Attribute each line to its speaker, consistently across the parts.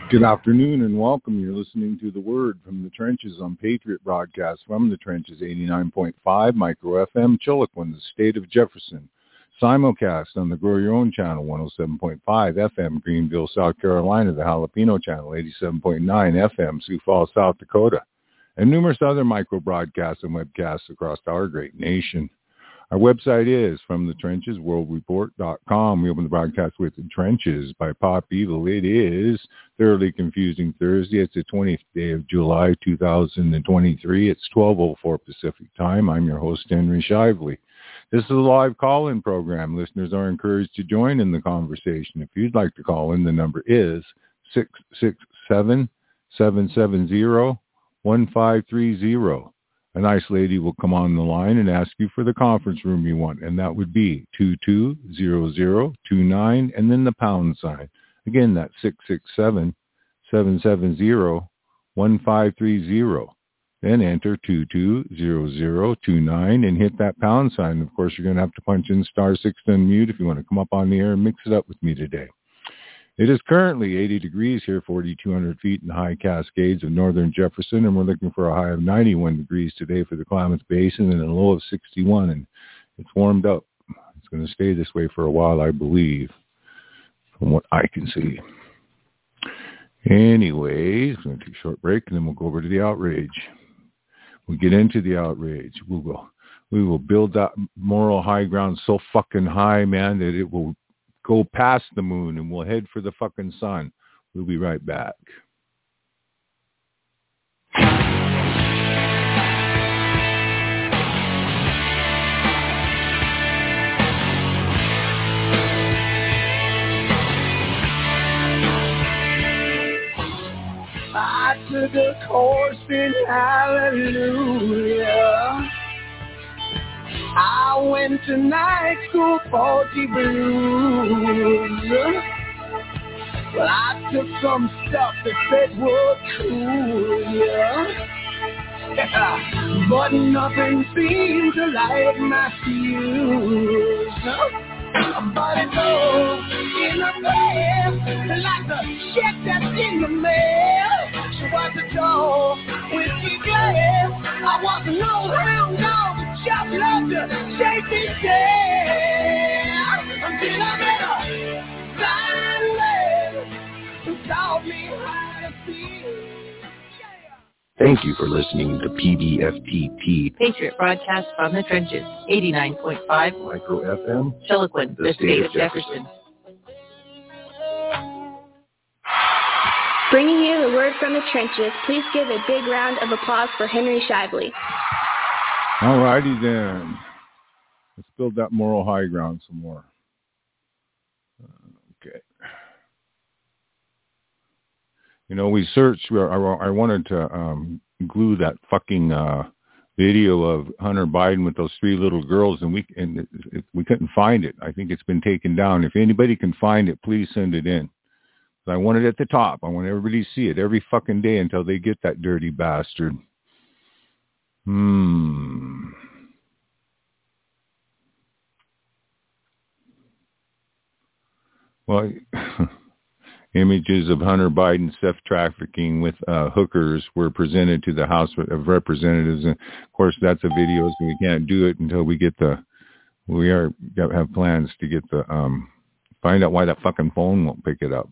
Speaker 1: Good afternoon and welcome. You're listening to The Word from the Trenches on Patriot Broadcast from the Trenches 89.5 Micro FM, Chiloquin, the state of Jefferson. Simulcast on the Grow Your Own channel, 107.5 FM, Greenville, South Carolina, the Jalapeno channel, 87.9 FM, Sioux Falls, South Dakota, and numerous other micro broadcasts and webcasts across our great nation. Our website is FromTheTrenchesWorldReport.com. We open the broadcast with The Trenches by Pop Evil. It is Thoroughly Confusing Thursday. It's the 20th day of July, 2023. It's 12:04 Pacific time. I'm your host, Henry Shively. This is a live call-in program. Listeners are encouraged to join in the conversation. If you'd like to call in, the number is 667-770-1530. A nice lady will come on the line and ask you for the conference room you want, and that would be 220029 and then the pound sign. Again, that's 667-770-1530. Then enter 220029 and hit that pound sign. Of course, you're going to have to punch in *6 to unmute if you want to come up on the air and mix it up with me today. It is currently 80 degrees here, 4,200 feet in the high Cascades of northern Jefferson, and we're looking for a high of 91 degrees today for the Klamath Basin and a low of 61, and it's warmed up. It's going to stay this way for a while, I believe, from what I can see. Anyways, we're going to take a short break, and then we'll go over to the outrage. We'll get into the outrage. We will build that moral high ground so fucking high, man, that it will go past the moon, and we'll head for the fucking sun. We'll be right back.
Speaker 2: I took a course in hallelujah. I went to night school for the blues. Well, I took some stuff that said was cool, yeah. But nothing seemed to light my fuse. But it goes in the mail like the shit that's in the mail. So at the door with the glass, I was an old hound dog that just loved to shake his tail. Until I met a silent who taught me how to feel.
Speaker 3: Thank you for listening to PBFTT,
Speaker 4: Patriot Broadcast from the Trenches, 89.5
Speaker 3: Micro FM,
Speaker 4: Chiloquin, the state of Jefferson.
Speaker 5: Bringing you the word from the trenches, please give a big round of applause for Henry Shively.
Speaker 1: All righty then. Let's build that moral high ground some more. Okay. You know, we searched, I wanted to glue that fucking video of Hunter Biden with those three little girls, and we couldn't find it. I think it's been taken down. If anybody can find it, please send it in. I want it at the top. I want everybody to see it every fucking day until they get that dirty bastard. Well, images of Hunter Biden's sex trafficking with hookers were presented to the House of Representatives. And of course, that's a video, so we can't do it until we get have plans to get find out why that fucking phone won't pick it up.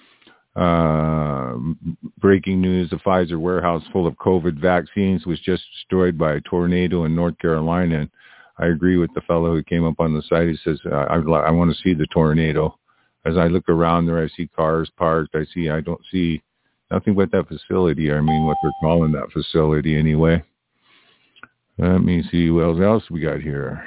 Speaker 1: Breaking news, the Pfizer warehouse full of COVID vaccines was just destroyed by a tornado in North Carolina. And I agree with the fellow who came up on the site. He says, I want to see the tornado. As I look around there, I see cars parked. I don't see nothing but that facility. I mean, what they're calling that facility anyway. Let me see what else we got here.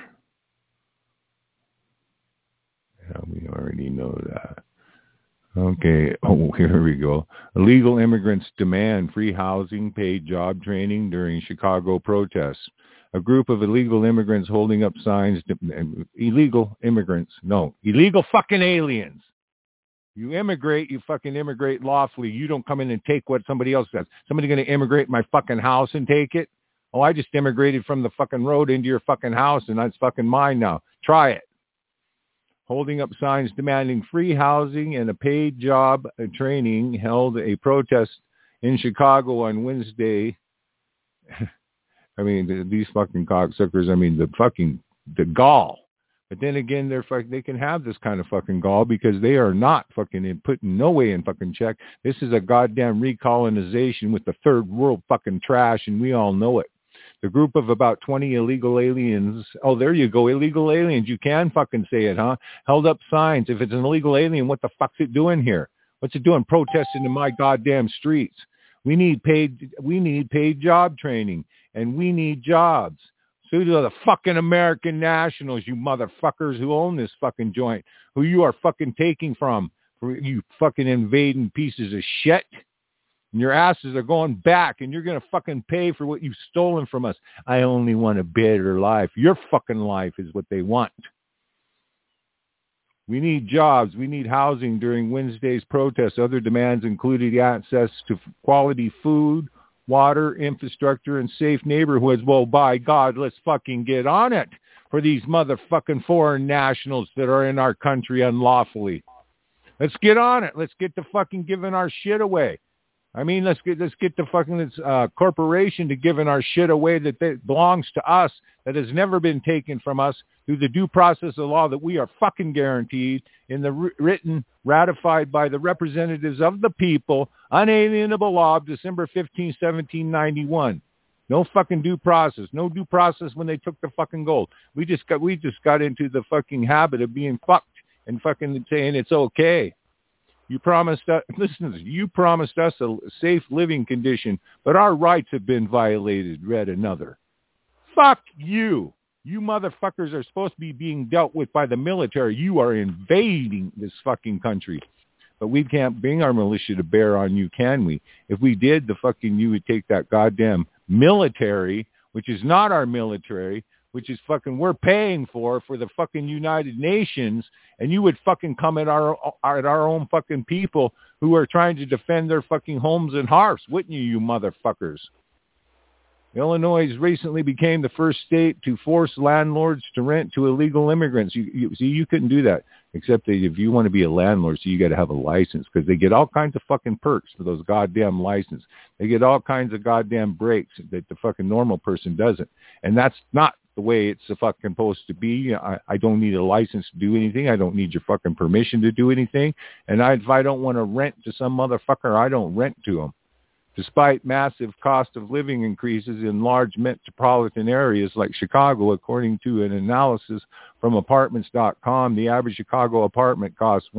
Speaker 1: Yeah, we already know that. Okay. Oh, here we go. Illegal immigrants demand free housing, paid job training during Chicago protests. A group of illegal immigrants holding up signs. Illegal fucking aliens. You immigrate, you fucking immigrate lawfully. You don't come in and take what somebody else does. Somebody going to immigrate my fucking house and take it? Oh, I just immigrated from the fucking road into your fucking house, and that's fucking mine now. Try it. holding up signs demanding free housing and a paid job training, held a protest in Chicago on Wednesday. I mean, these fucking cocksuckers, I mean, the gall. But then again, they can have this kind of fucking gall because they are not fucking putting no way in fucking check. This is a goddamn recolonization with the third world fucking trash, and we all know it. The group of about 20 illegal aliens, oh, there you go, illegal aliens, you can fucking say it, huh? Held up signs. If it's an illegal alien, what the fuck's it doing here? What's it doing protesting in my goddamn streets? We need paid job training, and we need jobs. So do the fucking American nationals, you motherfuckers who own this fucking joint, who you are fucking taking from, you fucking invading pieces of shit. And your asses are going back, and you're going to fucking pay for what you've stolen from us. I only want a better life. Your fucking life is what they want. We need jobs. We need housing during Wednesday's protests. Other demands included access to quality food, water, infrastructure, and safe neighborhoods. Well, by God, let's fucking get on it for these motherfucking foreign nationals that are in our country unlawfully. Let's get on it. Let's get to fucking giving our shit away. I mean, let's get the fucking corporation to giving our shit away that belongs to us, that has never been taken from us through the due process of law that we are fucking guaranteed in the written, ratified by the representatives of the people, unalienable law of December 15, 1791. No fucking due process. No due process when they took the fucking gold. We just got into the fucking habit of being fucked and fucking saying it's okay. You promised us, listen, you promised us a safe living condition, but our rights have been violated, read another. Fuck you. You motherfuckers are supposed to be being dealt with by the military. You are invading this fucking country. But we can't bring our militia to bear on you, can we? If we did, you would take that goddamn military, which is not our military, which is fucking we're paying for the fucking United Nations, and you would fucking come at our own fucking people who are trying to defend their fucking homes and hearths, wouldn't you motherfuckers? Illinois recently became the first state to force landlords to rent to illegal immigrants. You couldn't do that, except that if you want to be a landlord, so you got to have a license, because they get all kinds of fucking perks for those goddamn licenses. They get all kinds of goddamn breaks that the fucking normal person doesn't, and that's not the way it's fucking supposed to be. I don't need a license to do anything. I don't need your fucking permission to do anything. And if I don't want to rent to some motherfucker, I don't rent to them. Despite massive cost of living increases in large metropolitan areas like Chicago, according to an analysis from Apartments.com, the average Chicago apartment costs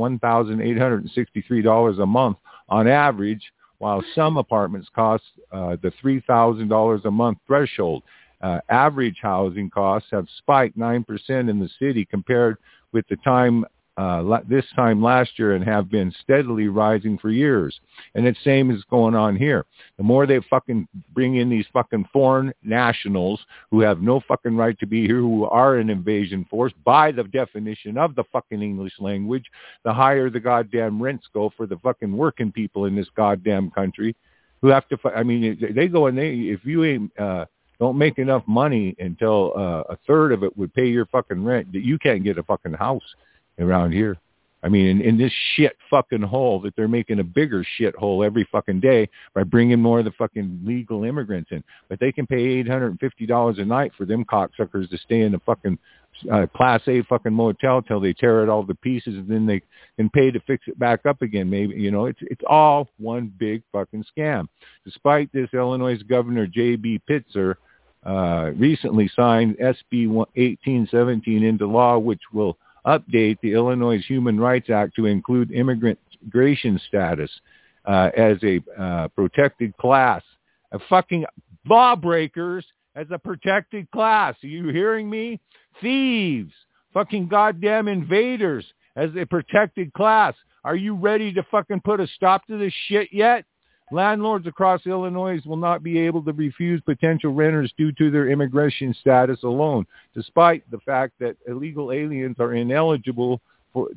Speaker 1: $1,863 a month on average, while some apartments cost the $3,000 a month threshold. Average housing costs have spiked 9% in the city compared with the time this time last year, and have been steadily rising for years. And the same is going on here. The more they fucking bring in these fucking foreign nationals who have no fucking right to be here, who are an invasion force by the definition of the fucking English language, the higher the goddamn rents go for the fucking working people in this goddamn country, who have to, they go and if you ain't, don't make enough money until a third of it would pay your fucking rent, that you can't get a fucking house around here. I mean, in this shit fucking hole that they're making a bigger shit hole every fucking day by bringing more of the fucking legal immigrants in. But they can pay $850 a night for them cocksuckers to stay in a fucking Class A fucking motel till they tear it all to pieces, and then they can pay to fix it back up again. Maybe, it's all one big fucking scam. Despite this, Illinois Governor J.B. Pitzer recently signed SB 1817 into law, which will update the Illinois Human Rights Act to include immigration status as a protected class. Fucking lawbreakers as a protected class. Are you hearing me? Thieves, fucking goddamn invaders as a protected class. Are you ready to fucking put a stop to this shit yet? Landlords across Illinois will not be able to refuse potential renters due to their immigration status alone, despite the fact that illegal aliens are ineligible for that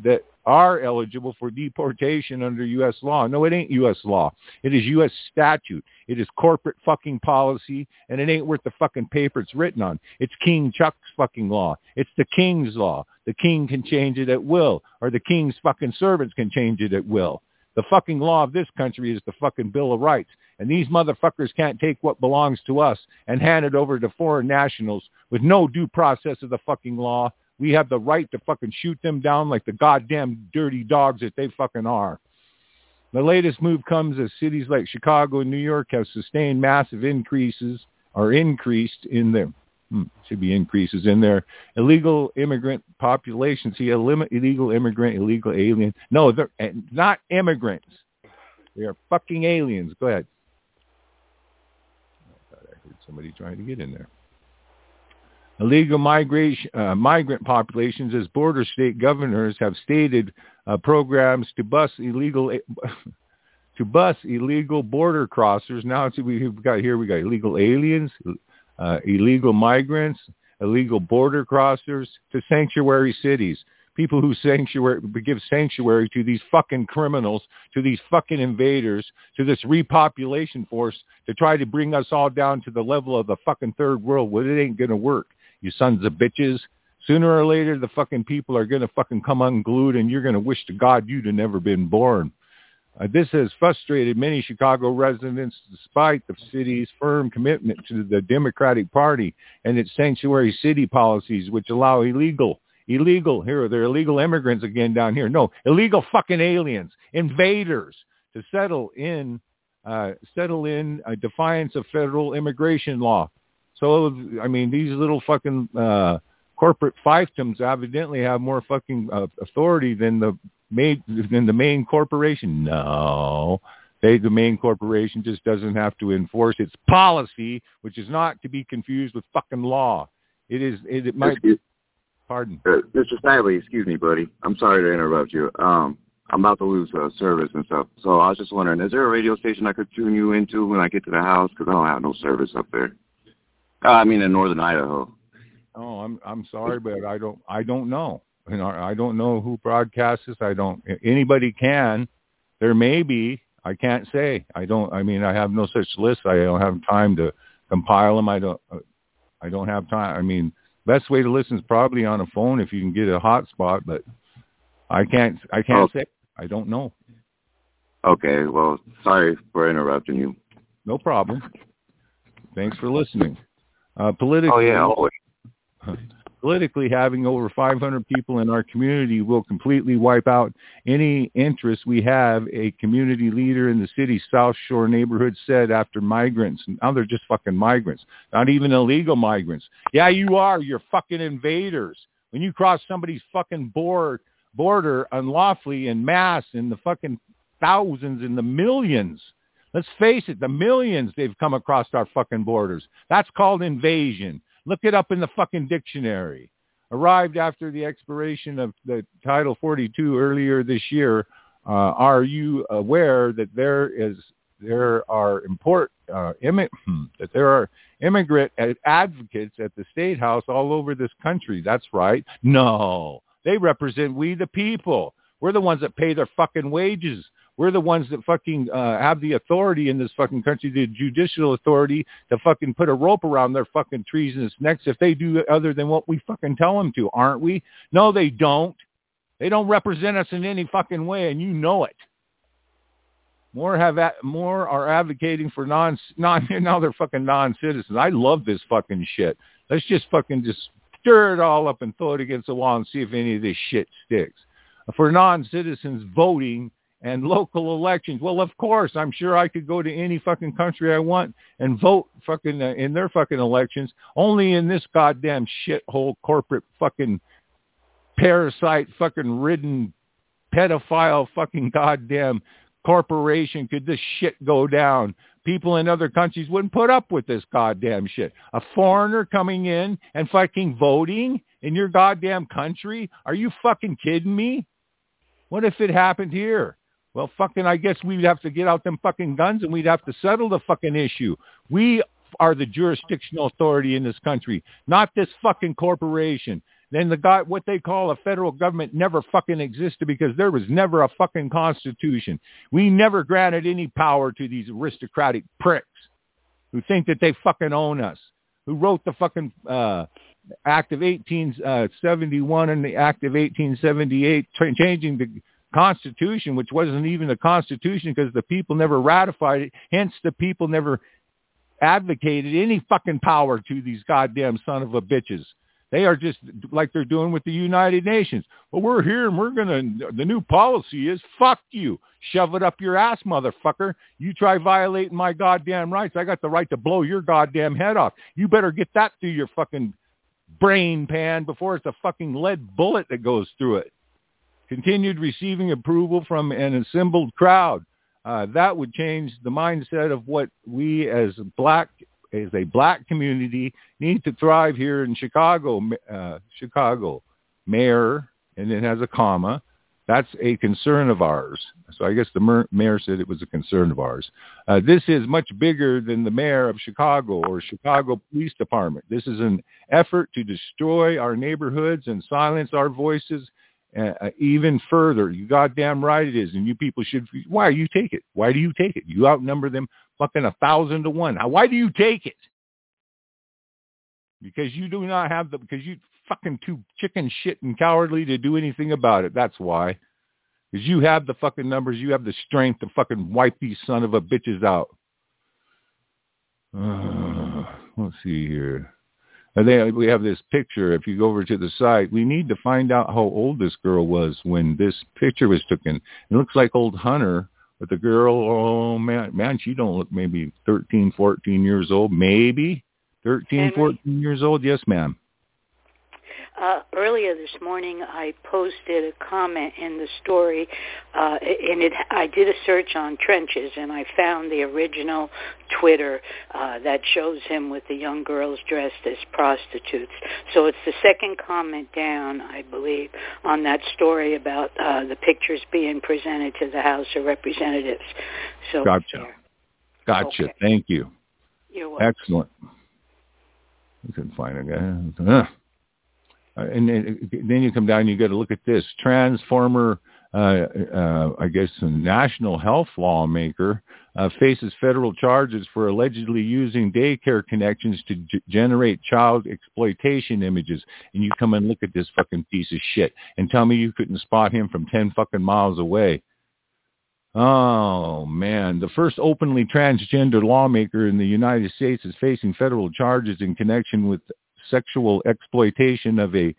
Speaker 1: are eligible for deportation under U.S. law. No, it ain't U.S. law. It is U.S. statute. It is corporate fucking policy, and it ain't worth the fucking paper it's written on. It's King Chuck's fucking law. It's the king's law. The king can change it at will, or the king's fucking servants can change it at will. The fucking law of this country is the fucking Bill of Rights, and these motherfuckers can't take what belongs to us and hand it over to foreign nationals with no due process of the fucking law. We have the right to fucking shoot them down like the goddamn dirty dogs that they fucking are. The latest move comes as cities like Chicago and New York have sustained massive increases in their illegal immigrant population. See, illegal immigrant, illegal alien. No, they're not immigrants. They are fucking aliens. Go ahead. I thought I heard somebody trying to get in there. Illegal migrant populations, as border state governors have stated, programs to bus illegal border crossers. Now we got illegal aliens, illegal migrants, illegal border crossers to sanctuary cities. People who give sanctuary to these fucking criminals, to these fucking invaders, to this repopulation force to try to bring us all down to the level of the fucking third world. Well, it ain't gonna work. You sons of bitches. Sooner or later, the fucking people are going to fucking come unglued, and you're going to wish to God you'd have never been born. This has frustrated many Chicago residents, despite the city's firm commitment to the Democratic Party and its sanctuary city policies, which allow illegal, here, they're illegal immigrants again down here. No, illegal fucking aliens, invaders, to settle in defiance of federal immigration law. So, I mean, these little fucking corporate fiefdoms evidently have more fucking authority than the main corporation. No, the main corporation just doesn't have to enforce its policy, which is not to be confused with fucking law. It might. Pardon,
Speaker 6: Mr. Snively, excuse me, buddy. I'm sorry to interrupt you. I'm about to lose service and stuff. So I was just wondering, is there a radio station I could tune you into when I get to the house? Because I don't have no service up there. I mean, in northern Idaho.
Speaker 1: Oh, I'm sorry, but I don't know. You know, I don't know who broadcasts this. Anybody can. There may be. I can't say. I have no such list. I don't have time to compile them. I don't have time. I mean, best way to listen is probably on a phone if you can get a hotspot, but I can't say. I don't know.
Speaker 6: Okay. Well, sorry for interrupting you.
Speaker 1: No problem. Thanks for listening. Politically, having over 500 people in our community will completely wipe out any interest we have, a community leader in the city's South Shore neighborhood said after migrants. Now they're just fucking migrants, not even illegal migrants. Yeah, you are. You're fucking invaders. When you cross somebody's fucking border unlawfully en masse in the fucking thousands, in the millions. Let's face it, the millions they've come across our fucking borders. That's called invasion. Look it up in the fucking dictionary. Arrived after the expiration of the Title 42 earlier this year, are you aware that there are immigrant advocates at the State House all over this country? That's right. No, they represent we the people. We're the ones that pay their fucking wages. We're the ones that fucking have the authority in this fucking country, the judicial authority to fucking put a rope around their fucking treasonous necks if they do other than what we fucking tell them to, aren't we? No, they don't. They don't represent us in any fucking way, and you know it. More are advocating for now they're fucking non-citizens. I love this fucking shit. Let's just stir it all up and throw it against the wall and see if any of this shit sticks. For non-citizens voting and local elections. Well, of course, I'm sure I could go to any fucking country I want and vote fucking in their fucking elections. Only in this goddamn shithole corporate fucking parasite fucking ridden pedophile fucking goddamn corporation could this shit go down. People in other countries wouldn't put up with this goddamn shit. A foreigner coming in and fucking voting in your goddamn country? Are you fucking kidding me? What if it happened here? Well, fucking, I guess we'd have to get out them fucking guns and we'd have to settle the fucking issue. We are the jurisdictional authority in this country, not this fucking corporation. then what they call a federal government never fucking existed, because there was never a fucking constitution. We never granted any power to these aristocratic pricks who think that they fucking own us, who wrote the fucking Act of 1871 and the Act of 1878, changing the Constitution, which wasn't even a constitution because the people never ratified it. Hence, the people never advocated any fucking power to these goddamn son of a bitches. They are just like they're doing with the United Nations. Well, we're here and the new policy is fuck you. Shove it up your ass, motherfucker. You try violating my goddamn rights, I got the right to blow your goddamn head off. You better get that through your fucking brain pan before it's a fucking lead bullet that goes through it. Continued receiving approval from an assembled crowd. That would change the mindset of what we as a black community need to thrive here in Chicago. Chicago mayor, and it has a comma. That's a concern of ours. So I guess the mayor said it was a concern of ours. This is much bigger than the mayor of Chicago or Chicago Police Department. This is an effort to destroy our neighborhoods and silence our voices even further. You goddamn right it is. And you people should, why you take it? Why do you take it? You outnumber them fucking 1,000 to 1. Why do you take it? Because you do not have because you fucking too chicken shit and cowardly to do anything about it. That's why. Because you have the fucking numbers. You have the strength to fucking wipe these son of a bitches out. Let's see here. We have this picture. If you go over to the site, we need to find out how old this girl was when this picture was taken. It looks like old Hunter, but the girl, oh man, she don't look maybe 13, 14 years old, maybe 13, Henry? 14 years old. Yes, ma'am.
Speaker 7: Earlier this morning, I posted a comment in the story, I did a search on trenches, and I found the original Twitter that shows him with the young girls dressed as prostitutes. So it's the second comment down, I believe, on that story about the pictures being presented to the House of Representatives. So
Speaker 1: Gotcha. Okay. Thank you.
Speaker 7: You're welcome.
Speaker 1: Excellent. We couldn't find a guy. And then you come down and you got to look at this. Transformer, I guess, a national health lawmaker faces federal charges for allegedly using daycare connections to generate child exploitation images. And you come and look at this fucking piece of shit and tell me you couldn't spot him from 10 fucking miles away. Oh, man. The first openly transgender lawmaker in the United States is facing federal charges in connection with sexual exploitation of a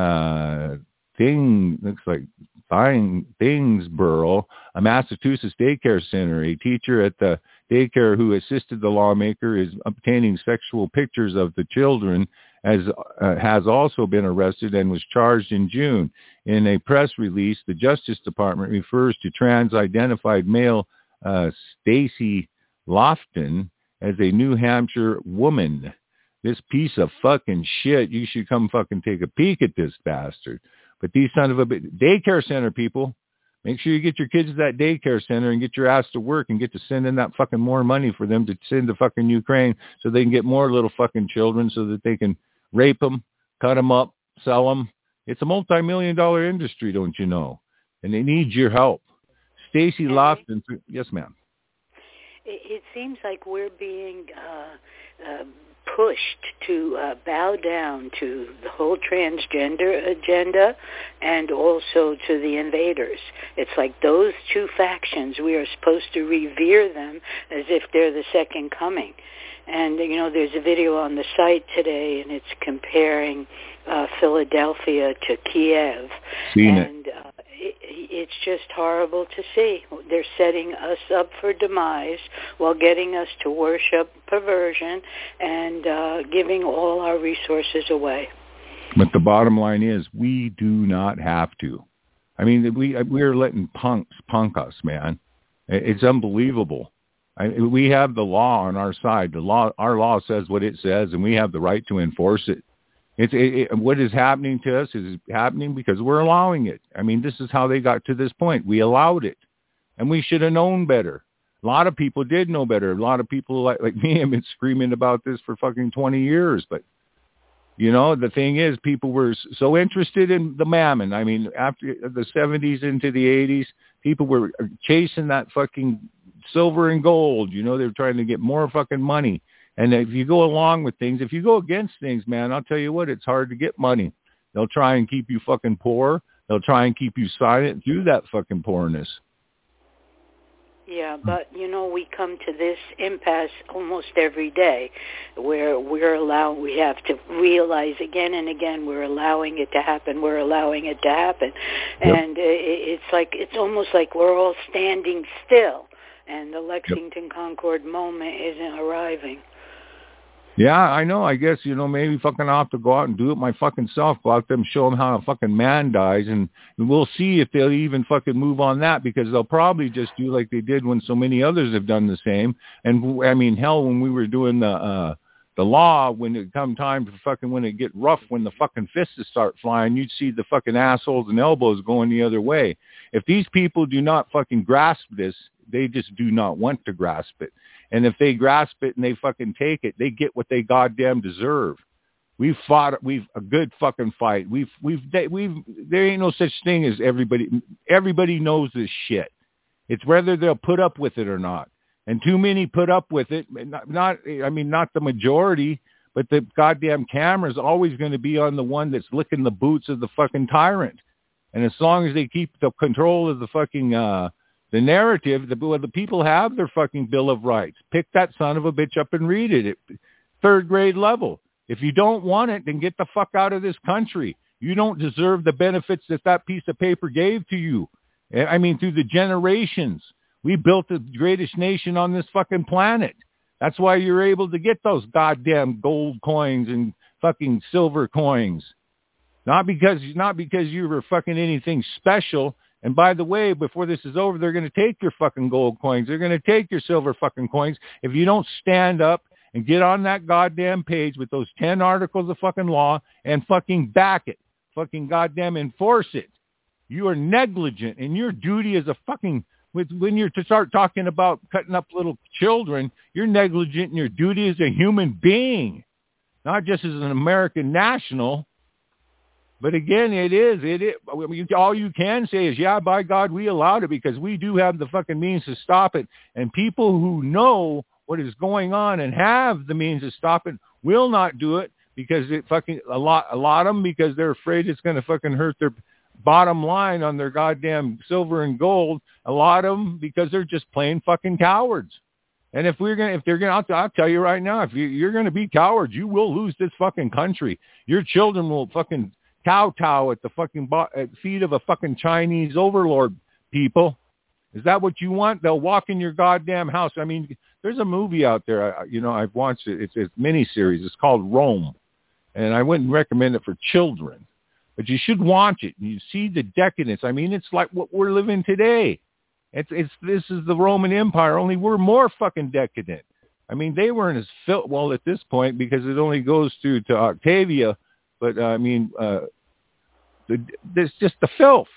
Speaker 1: looks like Thingsboro, a Massachusetts daycare center. A teacher at the daycare who assisted the lawmaker is obtaining sexual pictures of the children, has also been arrested and was charged in June. In a press release, the Justice Department refers to trans-identified male Stacy Lofton as a New Hampshire woman. This piece of fucking shit, you should come fucking take a peek at this bastard. But these son of a daycare center people, make sure you get your kids to that daycare center and get your ass to work and get to send in that fucking more money for them to send to fucking Ukraine so they can get more little fucking children so that they can rape them, cut them up, sell them. It's a multi-million-dollar industry, don't you know? And they need your help. Stacy Lofton, yes, ma'am.
Speaker 7: It seems like we're being pushed to bow down to the whole transgender agenda and also to the invaders. It's like those two factions, we are supposed to revere them as if they're the second coming. And, you know, there's a video on the site today, and it's comparing Philadelphia to Kiev. It's just horrible to see. They're setting us up for demise while getting us to worship perversion and giving all our resources away.
Speaker 1: But the bottom line is we do not have to. I mean, we're letting punks punk us, man. It's unbelievable. We have the law on our side. Our law says what it says, and we have the right to enforce it. What is happening to us is happening because we're allowing it. I mean, this is how they got to this point. We allowed it, and we should have known better. A lot of people did know better. A lot of people like me have been screaming about this for fucking 20 years, but You know, the thing is, people were so interested in the mammon. I mean, after the 70s into the 80s, people were chasing that fucking silver and gold. You know, they were trying to get more fucking money. And if you go along with things, if you go against things, man, I'll tell you what, it's hard to get money. They'll try and keep you fucking poor. They'll try and keep you silent through that fucking poorness.
Speaker 7: Yeah, but, you know, we come to this impasse almost every day where we have to realize again and again we're allowing it to happen. Yep. And it's almost like we're all standing still, and the Lexington Concord moment isn't arriving.
Speaker 1: Yeah, I know. I guess, you know, maybe fucking I'll have to go out and do it my fucking self. Go out there and show them how a fucking man dies, and we'll see if they'll even fucking move on that, because they'll probably just do like they did when so many others have done the same. And I mean, hell, when we were doing the law, when it come time to fucking, when it get rough, when the fucking fists start flying, you'd see the fucking assholes and elbows going the other way. If these people do not fucking grasp this, they just do not want to grasp it. And if they grasp it and they fucking take it, they get what they goddamn deserve. We've fought a good fucking fight. There ain't no such thing as everybody knows this shit. It's whether they'll put up with it or not. And too many put up with it. Not the majority, but the goddamn camera's always going to be on the one that's licking the boots of the fucking tyrant. And as long as they keep the control of the fucking, the narrative, the people have their fucking Bill of Rights. Pick that son of a bitch up and read it at third grade level. If you don't want it, then get the fuck out of this country. You don't deserve the benefits that piece of paper gave to you. I mean, through the generations. We built the greatest nation on this fucking planet. That's why you're able to get those goddamn gold coins and fucking silver coins. Not because you were fucking anything special. And by the way, before this is over, they're going to take your fucking gold coins. They're going to take your silver fucking coins if you don't stand up and get on that goddamn page with those 10 articles of fucking law and fucking back it. Fucking goddamn enforce it. You are negligent, and your duty as a fucking, when you're to start talking about cutting up little children, you're negligent in your duty as a human being, not just as an American national. But again, it is. I mean, all you can say is, yeah, by God, we allowed it because we do have the fucking means to stop it. And people who know what is going on and have the means to stop it will not do it because it fucking, a lot of them, because they're afraid it's going to fucking hurt their bottom line on their goddamn silver and gold. A lot of them because they're just plain fucking cowards. And I'll tell you right now, if you're going to be cowards, you will lose this fucking country. Your children will fucking kowtow at the fucking feet of a fucking Chinese overlord, people. Is that what you want? They'll walk in your goddamn house. I mean, there's a movie out there, I've watched it. It's a miniseries. It's called Rome. And I wouldn't recommend it for children. But you should watch it. You see the decadence. I mean, it's like what we're living today. This is the Roman Empire, only we're more fucking decadent. I mean, they weren't as well at this point because it only goes to Octavia. But I mean, there's just the filth,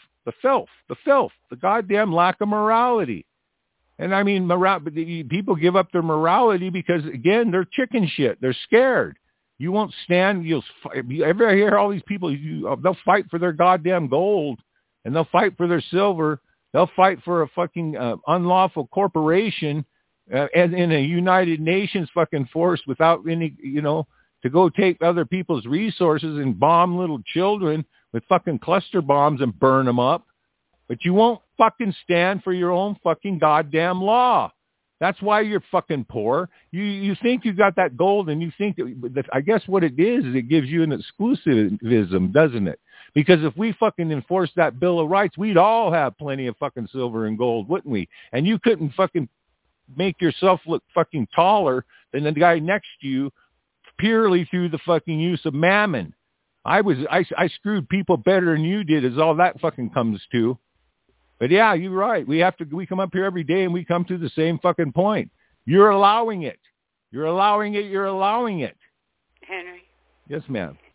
Speaker 1: the goddamn lack of morality. And I mean, people give up their morality because, again, they're chicken shit. They're scared. You won't stand. You ever hear all these people? They'll fight for their goddamn gold, and they'll fight for their silver. They'll fight for a fucking unlawful corporation and in a United Nations fucking force without any, to go take other people's resources and bomb little children with fucking cluster bombs and burn them up. But you won't fucking stand for your own fucking goddamn law. That's why you're fucking poor. You think you got that gold, and you think that I guess what it is it gives you an exclusivism, doesn't it? Because if we fucking enforce that Bill of Rights, we'd all have plenty of fucking silver and gold, wouldn't we? And you couldn't fucking make yourself look fucking taller than the guy next to you purely through the fucking use of mammon. I screwed people better than you did, is all that fucking comes to. But yeah, you're right. We come up here every day and we come to the same fucking point. You're allowing it. You're allowing it. You're allowing it.
Speaker 7: Henry.
Speaker 1: Yes, ma'am.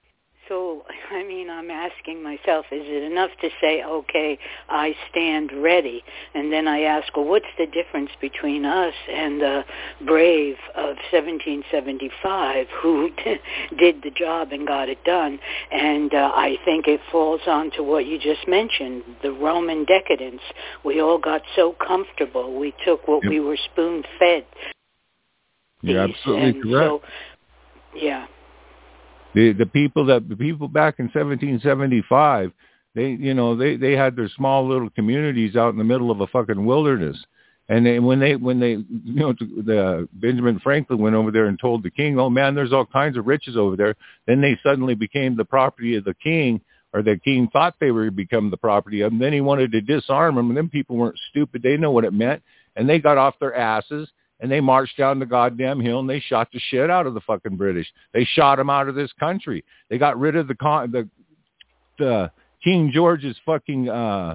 Speaker 7: So, I mean, I'm asking myself, is it enough to say, okay, I stand ready? And then I ask, well, what's the difference between us and the brave of 1775 who did the job and got it done? And I think it falls on to what you just mentioned, the Roman decadence. We all got so comfortable. We took what we were spoon-fed.
Speaker 1: You're absolutely correct.
Speaker 7: So, yeah.
Speaker 1: The people back in 1775, they had their small little communities out in the middle of a fucking wilderness. And when the Benjamin Franklin went over there and told the king, oh man, there's all kinds of riches over there. Then they suddenly became the property of the king, or the king thought they were become the property of them. Then he wanted to disarm them, and then people weren't stupid. They know what it meant. And they got off their asses. And they marched down the goddamn hill and they shot the shit out of the fucking British. They shot them out of this country. They got rid of the King George's fucking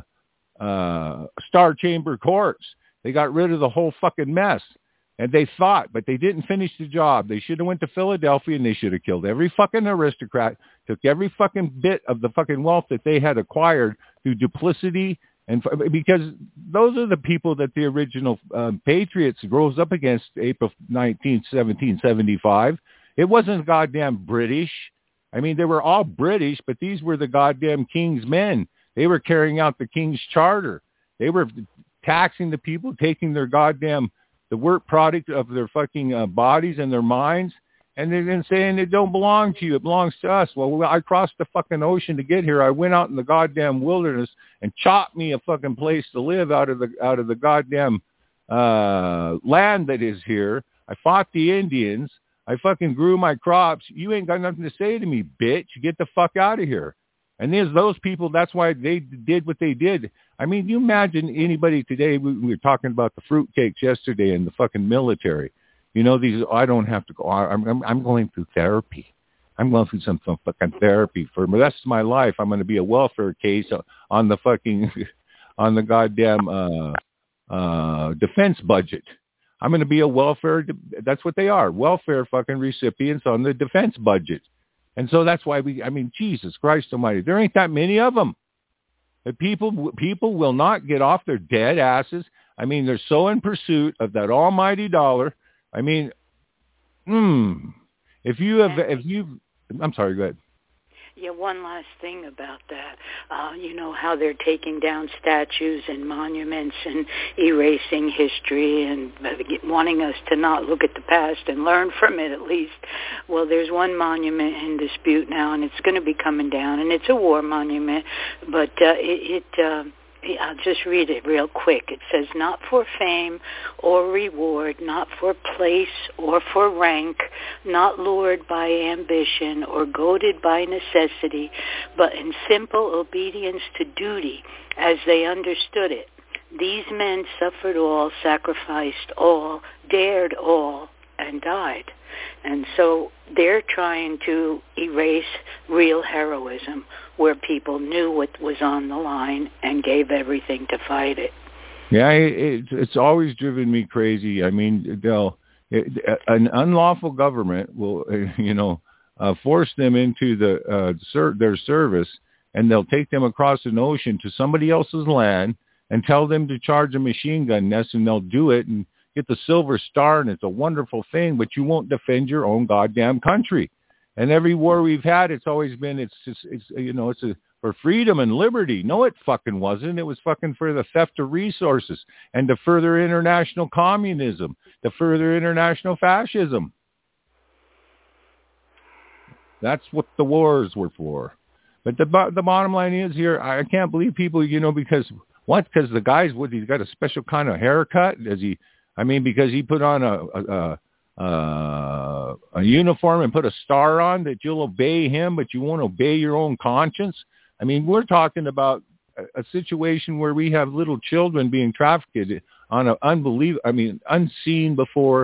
Speaker 1: Star Chamber courts. They got rid of the whole fucking mess. And they thought, but they didn't finish the job. They should have went to Philadelphia and they should have killed every fucking aristocrat, took every fucking bit of the fucking wealth that they had acquired through duplicity. And because those are the people that the original Patriots rose up against April 19th, 1775. It wasn't goddamn British. I mean, they were all British, but these were the goddamn king's men. They were carrying out the king's charter. They were taxing the people, taking their goddamn, the work product of their fucking bodies and their minds, and they're then saying it don't belong to you, it belongs to us. Well, I crossed the fucking ocean to get here. I went out in the goddamn wilderness and chopped me a fucking place to live out of the goddamn land that is here. I fought the Indians. I fucking grew my crops. You ain't got nothing to say to me, bitch. Get the fuck out of here. And there's those people, that's why they did what they did. I mean, you imagine anybody today, we were talking about the fruitcakes yesterday in the fucking military. You know, these, I don't have to go, I'm going through therapy. I'm going through some fucking therapy for the rest of my life. I'm going to be a welfare case on the fucking, on the goddamn defense budget. I'm going to be a welfare, that's what they are, welfare fucking recipients on the defense budget. And so that's why Jesus Christ almighty, there ain't that many of them. The people will not get off their dead asses. I mean, they're so in pursuit of that almighty dollar. I mean, I'm sorry, go ahead.
Speaker 7: Yeah, one last thing about that. You know how they're taking down statues and monuments and erasing history and wanting us to not look at the past and learn from it at least. Well, there's one monument in dispute now, and it's going to be coming down, and it's a war monument, but I'll just read it real quick. It says, not for fame or reward, not for place or for rank, not lured by ambition or goaded by necessity, but in simple obedience to duty as they understood it. These men suffered all, sacrificed all, dared all, and died. And so they're trying to erase real heroism where people knew what was on the line and gave everything to fight it.
Speaker 1: Yeah, it's always driven me crazy. I mean, an unlawful government will, force them into their service, and they'll take them across an ocean to somebody else's land and tell them to charge a machine gun nest, and they'll do it and get the silver star, and it's a wonderful thing, but you won't defend your own goddamn country. And every war we've had, it's always been, it's for freedom and liberty. No, it fucking wasn't. It was fucking for the theft of resources and to further international communism, to further international fascism. That's what the wars were for. But the bottom line is here, I can't believe people, because the guy's, he's got a special kind of haircut? Because he put on a uniform and put a star on that you'll obey him, but you won't obey your own conscience. I mean, we're talking about a situation where we have little children being trafficked on an unseen before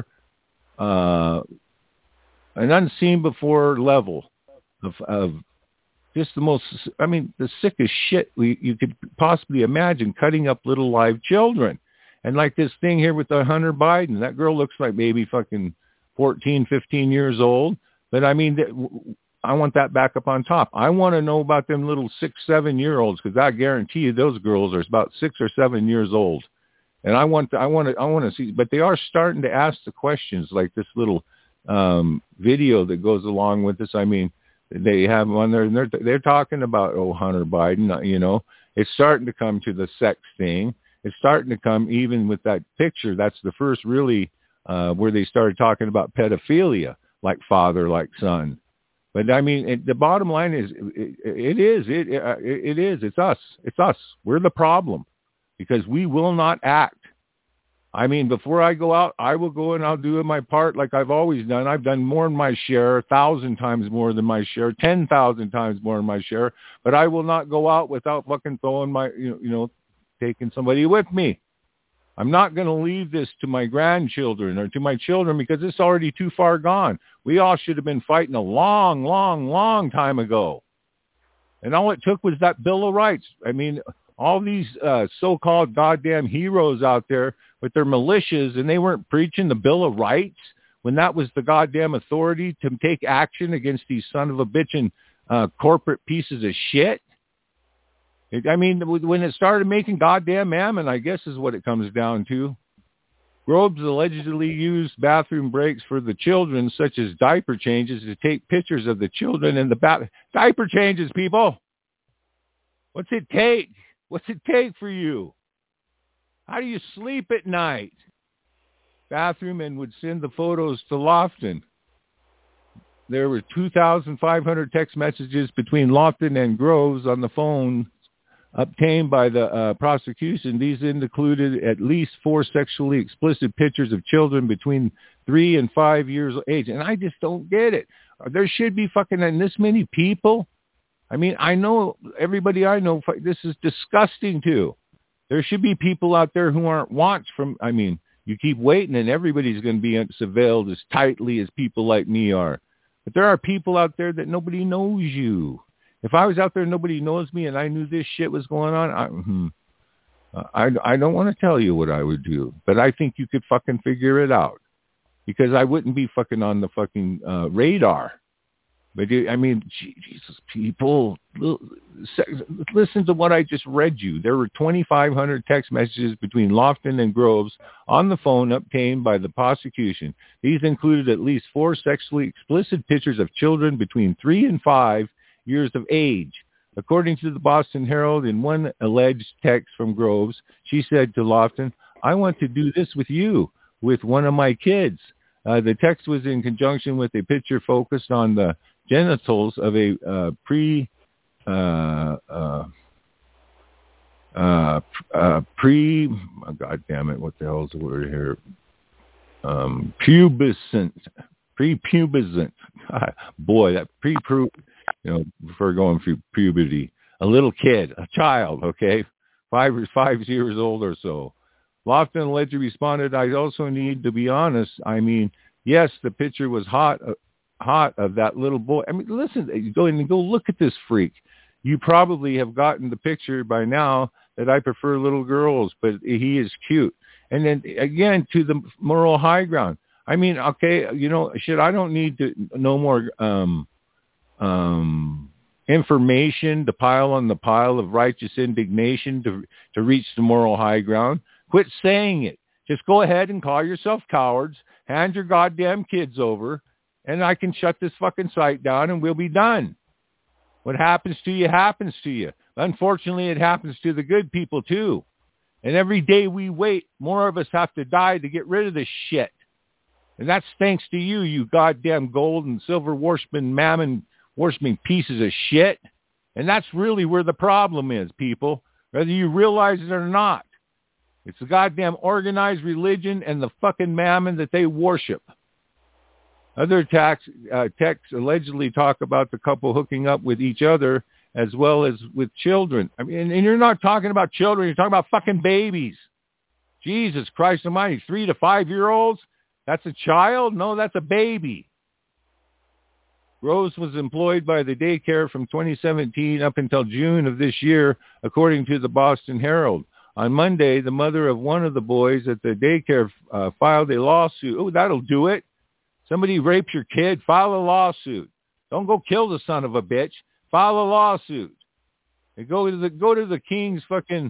Speaker 1: level of just the most, the sickest shit you could possibly imagine, cutting up little live children. And like this thing here with the Hunter Biden, that girl looks like maybe fucking 14, 15 years old. But that back up on top. I want to know about them little 6-7-year-olds, because I guarantee you those girls are about 6 or 7 years old. And I want to see, but they are starting to ask the questions, like this little video that goes along with this. I mean, they have on there, and they're talking about, Hunter Biden. You know, it's starting to come to the sex thing. It's starting to come even with that picture. That's the first really where they started talking about pedophilia, like father, like son. But I mean, the bottom line is, it is. It's us. It's us. We're the problem, because we will not act. I mean, before I go out, I will go and I'll do my part like I've always done. I've done more than my share, 1,000 times more than my share, 10,000 times more than my share. But I will not go out without fucking throwing my, taking somebody with me. I'm not going to leave this to my grandchildren or to my children, because it's already too far gone. We all should have been fighting a long, long, long time ago. And all it took was that Bill of Rights. I mean, all these so-called goddamn heroes out there with their militias, and they weren't preaching the Bill of Rights when that was the goddamn authority to take action against these son of a bitchin' corporate pieces of shit. I mean, when it started making goddamn mammon, I guess is what it comes down to. Groves allegedly used bathroom breaks for the children, such as diaper changes, to take pictures of the children in the diaper changes, people. What's it take? What's it take for you? How do you sleep at night? Bathroom would send the photos to Lofton. There were 2,500 text messages between Lofton and Groves on the phone obtained by the prosecution. These included at least 4 sexually explicit pictures of children between 3 and 5 years of age. And I just don't get it. There should be fucking this many people. I mean, I know everybody I know, this is disgusting too. There should be people out there who aren't watched from, I mean, you keep waiting and everybody's going to be surveilled as tightly as people like me are. But there are people out there that nobody knows you. If I was out there and nobody knows me and I knew this shit was going on, I don't want to tell you what I would do, but I think you could fucking figure it out, because I wouldn't be fucking on the fucking radar. But I mean, Jesus, people, listen to what I just read you. There were 2,500 text messages between Lofton and Groves on the phone obtained by the prosecution. These included at least 4 sexually explicit pictures of children between 3 and 5 years of age. According to the Boston Herald, in one alleged text from Groves, she said to Lofton, "I want to do this with you, with one of my kids." The text was in conjunction with a picture focused on the genitals of a God damn it, what the hell is the word here? Prepubescent. Boy, that before going through puberty. A little kid, a child, okay? 5 years old or so. Lofton allegedly responded, "I also need to be honest. I mean, yes, the picture was hot of that little boy." I mean, listen, go look at this freak. You probably have gotten the picture by now that I prefer little girls, but he is cute. And then again, to the moral high ground. I mean, okay, shit, I don't need to know more information to pile on the pile of righteous indignation to reach the moral high ground. Quit saying it. Just go ahead and call yourself cowards, hand your goddamn kids over, and I can shut this fucking site down and we'll be done. What happens to you happens to you. Unfortunately, it happens to the good people too. And every day we wait, more of us have to die to get rid of this shit. And that's thanks to you, you goddamn gold and silver mammon worshiping pieces of shit. And that's really where the problem is, people, whether you realize it or not. It's the goddamn organized religion and the fucking mammon that they worship. Other texts allegedly talk about the couple hooking up with each other as well as with children. I mean, and you're not talking about children. You're talking about fucking babies. Jesus Christ almighty, 3 to 5 year olds? That's a child? No, that's a baby. Rose was employed by the daycare from 2017 up until June of this year, according to the Boston Herald. On Monday, the mother of one of the boys at the daycare filed a lawsuit. Oh, that'll do it. Somebody rapes your kid, file a lawsuit. Don't go kill the son of a bitch. File a lawsuit. And go to the king's fucking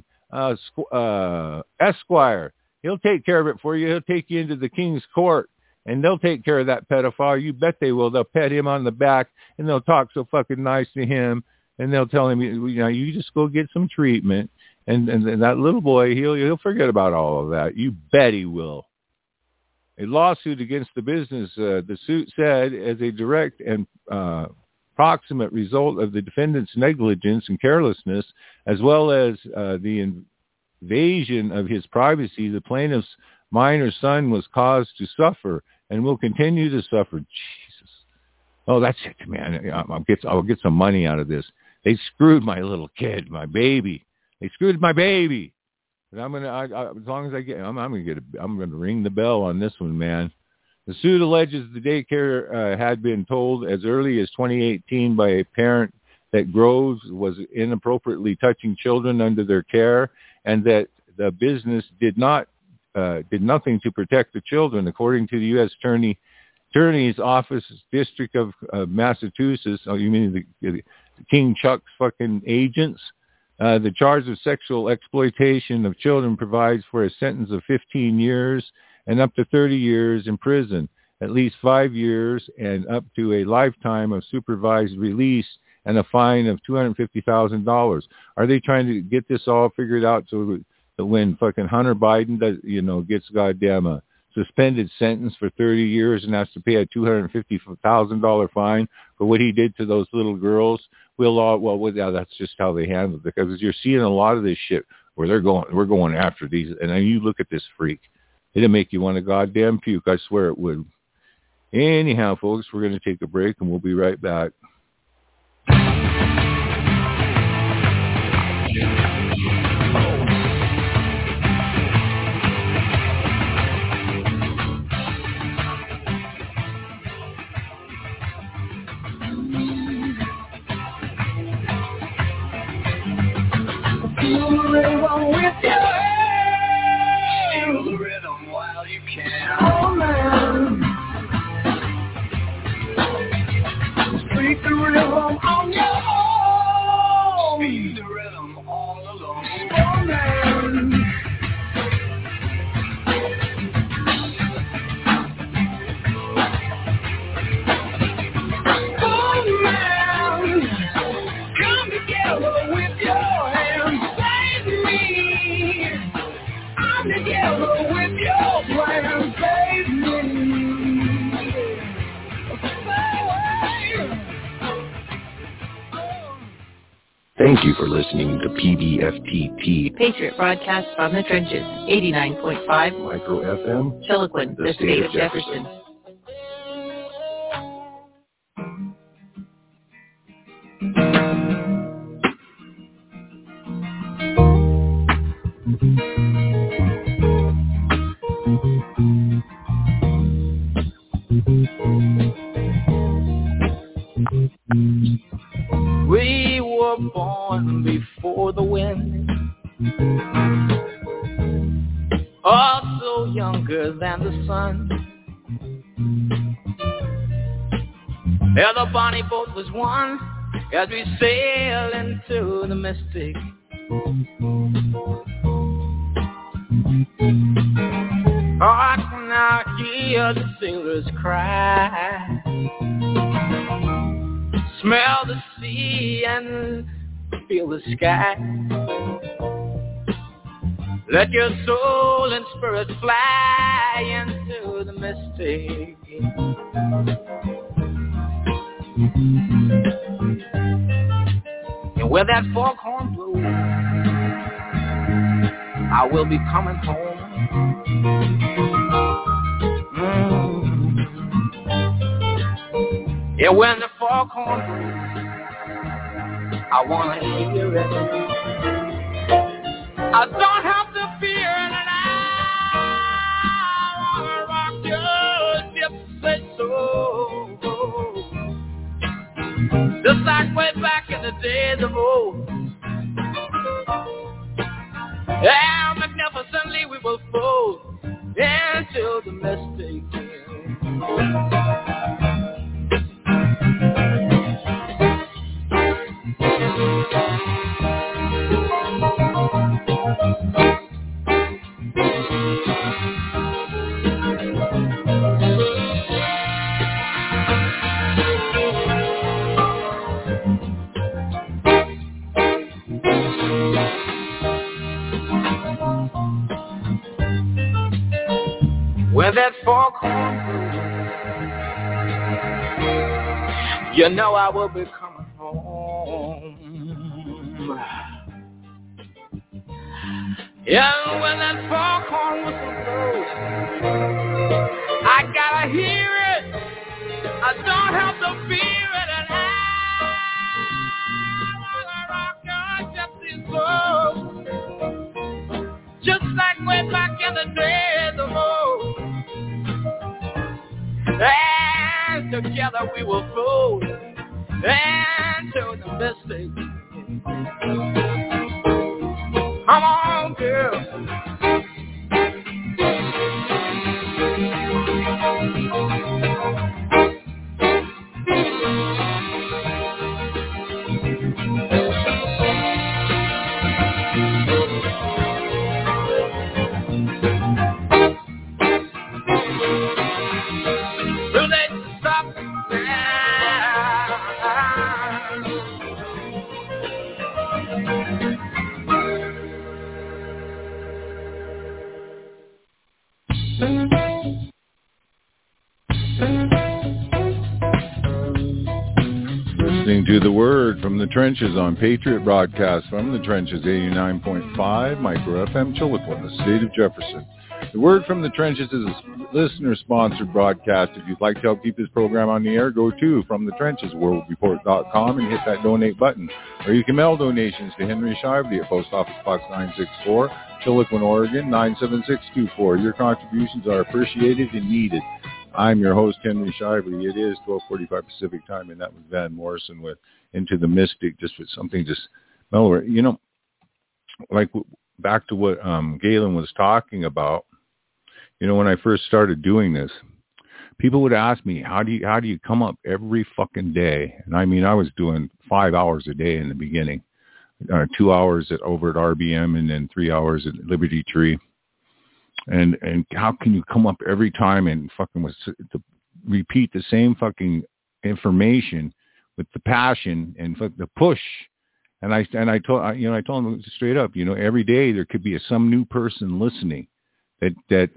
Speaker 1: esquire. He'll take care of it for you. He'll take you into the king's court, and they'll take care of that pedophile. You bet they will. They'll pet him on the back, and they'll talk so fucking nice to him, and they'll tell him, you just go get some treatment, and that little boy, he'll forget about all of that. You bet he will. A lawsuit against the business, the suit said, as a direct and proximate result of the defendant's negligence and carelessness, as well as the invasion of his privacy, the plaintiff's minor son was caused to suffer and will continue to suffer. Jesus. Oh, that's it, man. I'll get some money out of this. They screwed my little kid, my baby. They screwed my baby. But as long as I get, I'm gonna ring the bell on this one, man. The suit alleges the daycare had been told as early as 2018 by a parent that Groves was inappropriately touching children under their care, and that the business did nothing to protect the children, according to the U.S. Attorney's Office, District of Massachusetts. Oh, you mean the King Chuck's fucking agents? The charge of sexual exploitation of children provides for a sentence of 15 years and up to 30 years in prison, at least 5 years, and up to a lifetime of supervised release and a fine of $250,000. Are they trying to get this all figured out so that when fucking Hunter Biden does, gets goddamn a suspended sentence for 30 years and has to pay a $250,000 fine for what he did to those little girls? That's just how they handle it, because you're seeing a lot of this shit where we're going after these, and then you look at this freak. It'll make you want to goddamn puke. I swear it would. Anyhow, folks, we're going to take a break, and we'll be right back.
Speaker 2: Feel the rhythm with you. Feel the rhythm while you can. Oh man. Speak the rhythm on your own. Speak the rhythm all alone. Oh man. Oh man. Come together with your hands. I'm together with your plan, save me.
Speaker 3: Thank you for listening to PBFTT.
Speaker 4: Patriot Broadcast from the Trenches, 89.5
Speaker 3: Micro FM.
Speaker 4: Chiloquin, the state of Jefferson.
Speaker 2: We were born before the wind, also younger than the sun. Yeah, the bonnie boat was one as we sail into the mystic. I can now hear the sailors cry, smell the sea and feel the sky. Let your soul and spirit fly into the mystic. And where that foghorn blows, I will be coming home. Yeah, when the foghorn blows, I wanna hear it. I don't have to fear it, and I wanna rock your ship, say so. Just like way back in the days of old. Yeah, magnificently we will fold into the mystic. where that foghorn goes, you know I will be coming home. Yeah, when that foghorn whistle blows, I gotta hear it. I don't have to fear it, and I wanna rock your gypsy soul, just like way back in the days of old. And together we will float into the mystic. Come on, girl.
Speaker 1: Listening to The Word from the Trenches on Patriot Broadcast from the Trenches, 89.5 Micro FM, Chilliwack, the state of Jefferson. The Word from the Trenches is a listener-sponsored broadcast. If you'd like to help keep this program on the air, go to FromTheTrenchesWorldReport.com and hit that donate button. Or you can mail donations to Henry Shively at Post Office Box 964, Chilliwack, Oregon, 97624. Your contributions are appreciated and needed. I'm your host, Henry Shively. It is 12:45 Pacific time, and that was Van Morrison with Into the Mystic, just with something just mellower. You know, like back to what Galen was talking about, you know, when I first started doing this, people would ask me, how do you come up every fucking day? And I mean, I was doing 5 hours a day in the beginning, 2 hours over at RBM and then 3 hours at Liberty Tree. And how can you come up every time and fucking repeat the same fucking information with the passion and the push? And I told them straight up, you know, every day there could be some new person listening that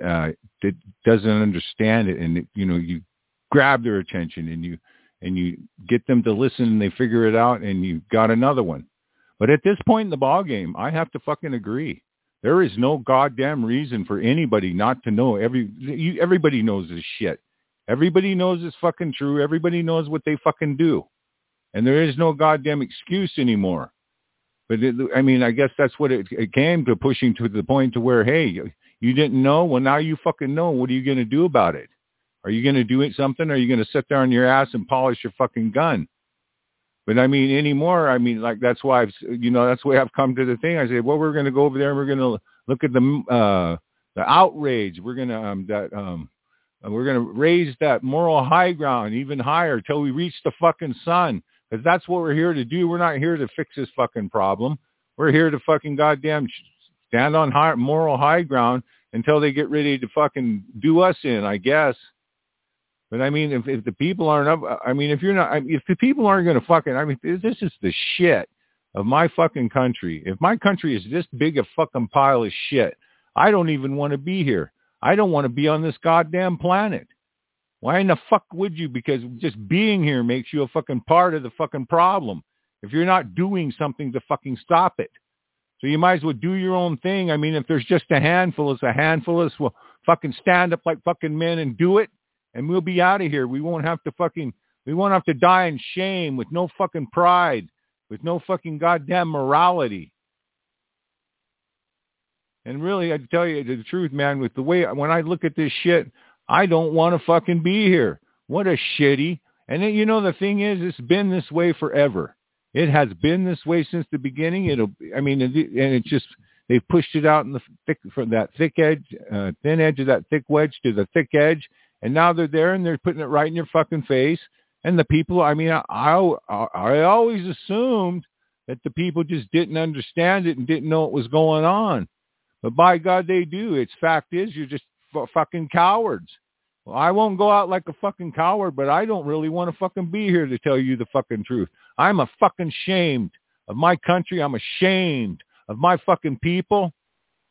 Speaker 1: doesn't understand it, and you know, you grab their attention and you get them to listen and they figure it out, and you got another one. But at this point in the ball game, I have to fucking agree. There is no goddamn reason for anybody not to know. Everybody knows this shit. Everybody knows it's fucking true. Everybody knows what they fucking do. And there is no goddamn excuse anymore. But I mean, I guess that's what it came to, pushing to the point to where, hey, you didn't know? Well, now you fucking know. What are you going to do about it? Are you going to do something? Or are you going to sit there on your ass and polish your fucking gun? But I mean, anymore, I mean, like, that's why that's the way I've come to the thing. I say, well, we're going to go over there and we're going to look at the outrage. We're going to raise that moral high ground even higher till we reach the fucking sun. Because that's what we're here to do. We're not here to fix this fucking problem. We're here to fucking goddamn stand on moral high ground until they get ready to fucking do us in, I guess. But I mean, if the people aren't up, I mean, if the people aren't going to fucking, I mean, this is the shit of my fucking country. If my country is this big a fucking pile of shit, I don't even want to be here. I don't want to be on this goddamn planet. Why in the fuck would you? Because just being here makes you a fucking part of the fucking problem. If you're not doing something to fucking stop it. So you might as well do your own thing. I mean, if there's just a handful, it's a handful. Us will fucking stand up like fucking men and do it. And we'll be out of here. We won't have to die in shame with no fucking pride, with no fucking goddamn morality. And really, I tell you the truth, man, with the way, when I look at this shit, I don't want to fucking be here. What a shitty. And then, you know, the thing is, it's been this way forever. It has been this way since the beginning. They've pushed it out in the from that thin edge of that thick wedge to the thick edge. And now they're there and they're putting it right in your fucking face. And the people, I mean, I always assumed that the people just didn't understand it and didn't know what was going on. But by God, they do. It's fact is, you're just fucking cowards. Well, I won't go out like a fucking coward, but I don't really want to fucking be here to tell you the fucking truth. I'm a fucking ashamed of my country. I'm ashamed of my fucking people.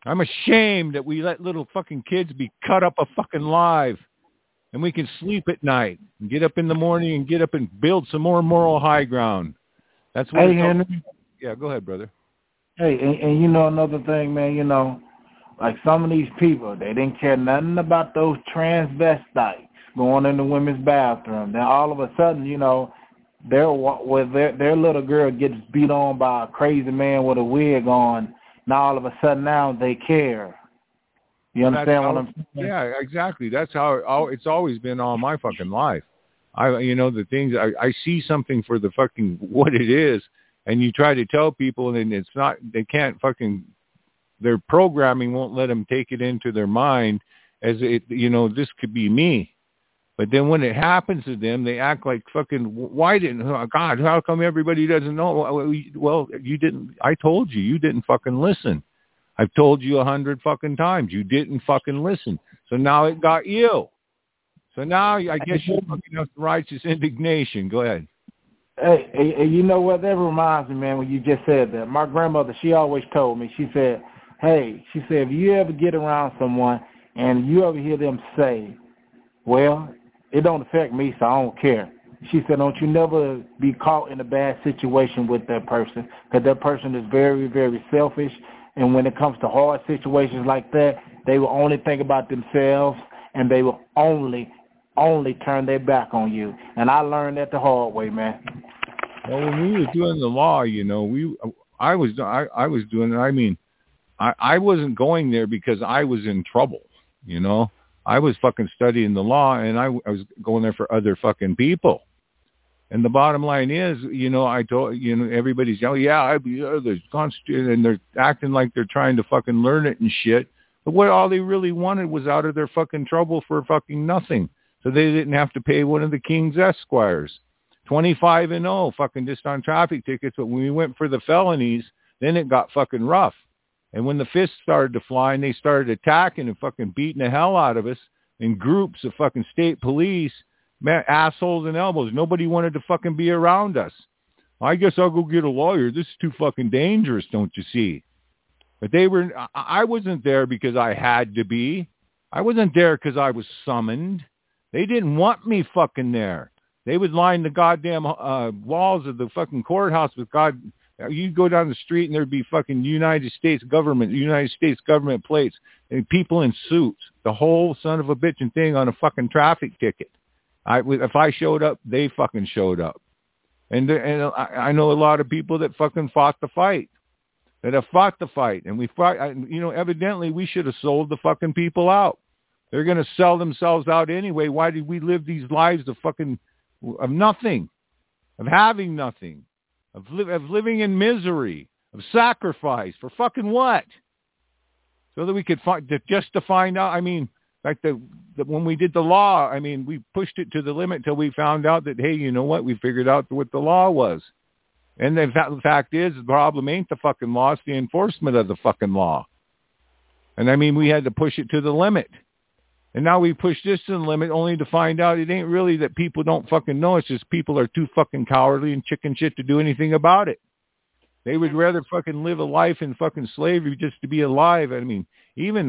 Speaker 1: I'm ashamed that we let little fucking kids be cut up alive, and we can sleep at night and get up in the morning and get up and build some more moral high ground. That's what.
Speaker 8: Hey, Henry.
Speaker 1: Yeah, go ahead, brother.
Speaker 8: Hey, and you know another thing, man. You know, like some of these people, they didn't care nothing about those transvestites going in the women's bathroom. Then all of a sudden, you know, their little girl gets beat on by a crazy man with a wig on. Now all of a sudden, now they care. You understand what I'm saying?
Speaker 1: Yeah, exactly. That's how it's always been all my fucking life. The things I see something for the fucking what it is, and you try to tell people, and it's not. They can't fucking. Their programming won't let them take it into their mind as it. This could be me. But then when it happens to them, they act like fucking, God, how come everybody doesn't know? Well, you didn't, I told you, you didn't fucking listen. I've told you 100 fucking times. You didn't fucking listen. So now it got you. So now I guess you fucking have righteous indignation. Go ahead.
Speaker 8: Hey, you know what? That reminds me, man, when you just said that. My grandmother, she always told me, she said, if you ever get around someone and you ever hear them say, well, it don't affect me, so I don't care. She said, don't you never be caught in a bad situation with that person, because that person is very, very selfish, and when it comes to hard situations like that, they will only think about themselves, and they will only turn their back on you. And I learned that the hard way, man.
Speaker 1: Well, when we were doing the law, I was doing it. I mean, I wasn't going there because I was in trouble, I was fucking studying the law, and I was going there for other fucking people. And the bottom line is, I told, everybody's yelling, there's Constitution, and they're acting like they're trying to fucking learn it and shit. But what all they really wanted was out of their fucking trouble for fucking nothing. So they didn't have to pay one of the King's Esquires. 25-0, fucking just on traffic tickets. But when we went for the felonies, then it got fucking rough. And when the fists started to fly and they started attacking and fucking beating the hell out of us in groups of fucking state police, man, assholes and elbows, nobody wanted to fucking be around us. I guess I'll go get a lawyer. This is too fucking dangerous, don't you see? But I wasn't there because I had to be. I wasn't there because I was summoned. They didn't want me fucking there. They would line the goddamn walls of the fucking courthouse with you'd go down the street and there'd be fucking United States government plates and people in suits. The whole son of a bitch thing on a fucking traffic ticket. If I showed up, they fucking showed up. And I know a lot of people that fucking fought the fight. And we fought, evidently we should have sold the fucking people out. They're going to sell themselves out anyway. Why did we live these lives of nothing, of having nothing? Of living in misery, of sacrifice, for fucking what? So that we could just to find out. I mean, like when we did the law, I mean, we pushed it to the limit till we found out that, hey, you know what? We figured out what the law was. And the fact is, the problem ain't the fucking law, it's the enforcement of the fucking law. And I mean, we had to push it to the limit. And now we push this to the limit only to find out it ain't really that people don't fucking know. It's just people are too fucking cowardly and chicken shit to do anything about it. They would rather fucking live a life in fucking slavery just to be alive. I mean, even,